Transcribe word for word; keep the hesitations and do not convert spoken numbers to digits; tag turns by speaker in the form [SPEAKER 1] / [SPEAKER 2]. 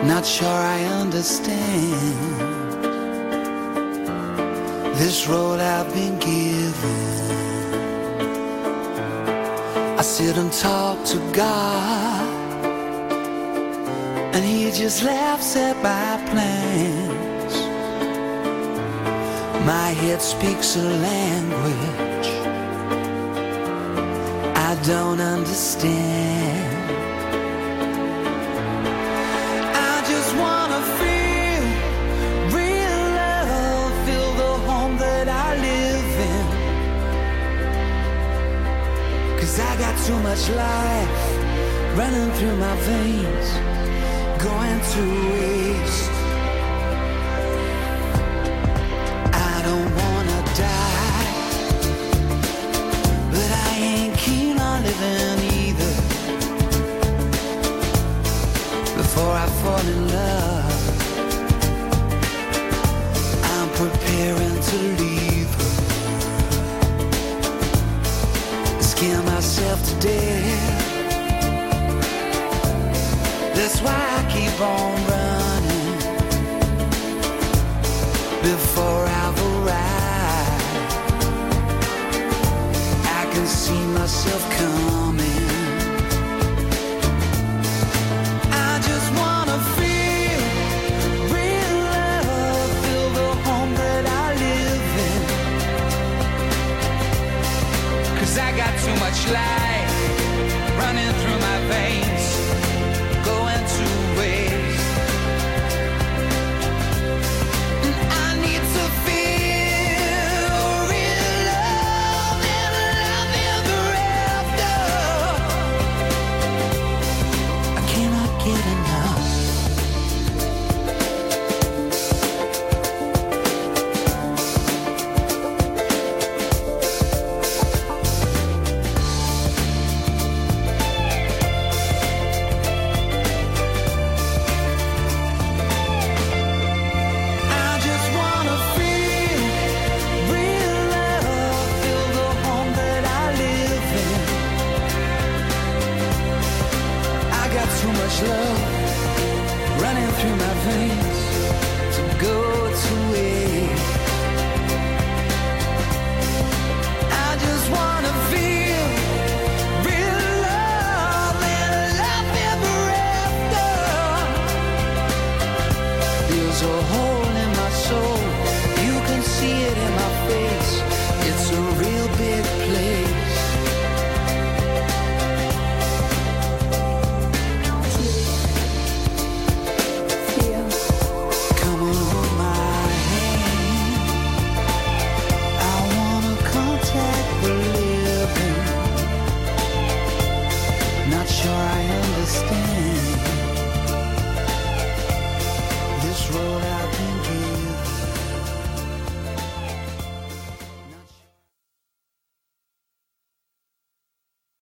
[SPEAKER 1] Not sure I understand this road I've been given. I sit and talk to God, and He just laughs at my plans. My head speaks a language I don't understand. I just wanna feel real love, feel the home that I live in. 'Cause I got too much life running through my veins, going to waste. I don't wanna die, but I ain't keen on living either. Before I fall in love, I'm preparing to leave her. Scare myself to death. That's why I keep on running before I've arrived. I can see myself coming. I just wanna feel real love, feel the home that I live in. 'Cause I got too much life running through my veins, going to waste. And I need to feel real love and love ever after. I cannot get enough. Love running through my veins to go to waste. I just want